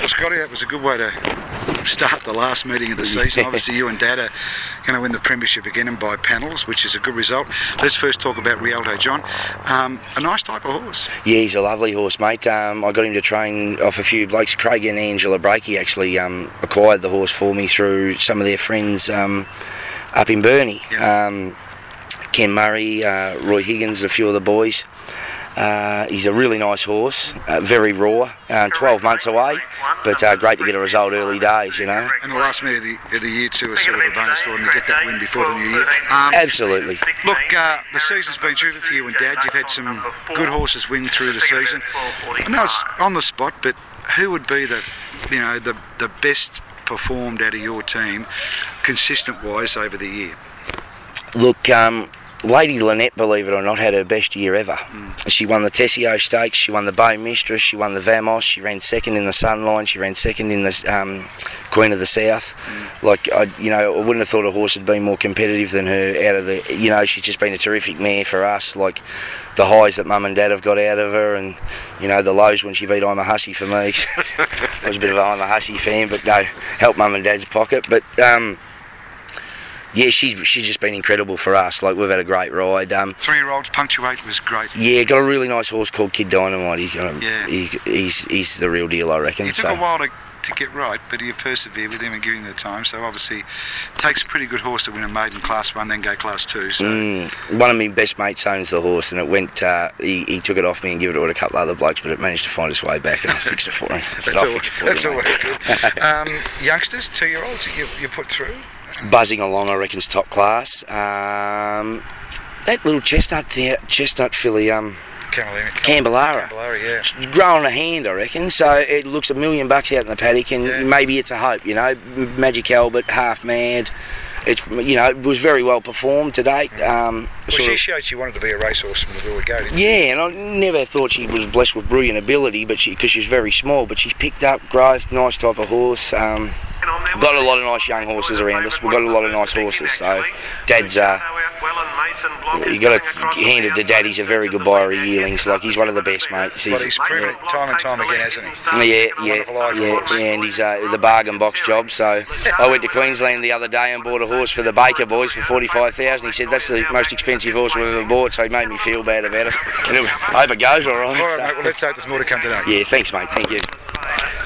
Well, Scotty, that was a good way to start the last meeting of the season. Obviously, you and Dad are going to win the premiership again and by panels, which is a good result. Let's first talk about Rialto John. A nice type of horse. Yeah, he's a lovely horse, mate. I got him to train off a few blokes. Craig and Angela Breakey actually acquired the horse for me through some of their friends up in Burnie. Yeah. Ken Murray, Roy Higgins, a few of the boys. He's a really nice horse, very raw, 12 months away, but great to get a result early days, you know. And the last meeting of the year too is sort of a bonus for him to get that win before the new year. Absolutely. Look, the season's been terrific for you and Dad. You've had some good horses win through the season. I know it's on the spot, but who would be the best performed out of your team, consistent-wise, over the year? Look, Lady Lynette, believe it or not, had her best year ever. She won the Tessio Stakes, she won the Bow Mistress, she won the Vamos, she ran second in the Sunline, she ran second in the Queen of the South. Like, I wouldn't have thought a horse had been more competitive than her out of the, she's just been a terrific mare for us. Like, the highs that Mum and Dad have got out of her, and, the lows when she beat I'm a Hussy for me. I was a bit of an I'm a Hussy fan, but no, helped Mum and Dad's pocket. But, yeah, she's just been incredible for us. Like, we've had a great ride. 3-year-olds, Punctuate was great. Yeah, got a really nice horse called Kid Dynamite. He's the real deal, I reckon. It took a while to get right, but you persevere with him and give him the time. So obviously, it takes a pretty good horse to win a maiden Class 1, then go Class 2. So. One of my best mates owns the horse, and it went. He took it off me and gave it to a couple of other blokes, but it managed to find its way back, and I fixed it for him. That's always good. Youngsters, 2-year-olds, you put through. Buzzing along, I reckon's top class. That little chestnut filly, Canberra, yeah. She's growing a hand, I reckon. So it looks $1 million out in the paddock, and maybe it's a hope. Magic Albert, half mad. It was very well performed to date. She showed she wanted to be a racehorse from the word go, didn't she? Yeah, and I never thought she was blessed with brilliant ability, but because she's very small, but she's picked up growth, nice type of horse. We've got a lot of nice young horses around us. We've got a lot of nice horses. So Dad's, you got to hand it to Dad. He's a very good buyer of yearlings. Like, he's one of the best, mate. He's proven it time and time again, hasn't he? Yeah. And he's the bargain box job. So I went to Queensland the other day and bought a horse for the Baker boys for $45,000. He said that's the most expensive horse we've ever bought. So he made me feel bad about it. And I hope it goes all right. All right, mate. Well, let's hope there's more to come today. Yeah, thanks, mate. Thank you.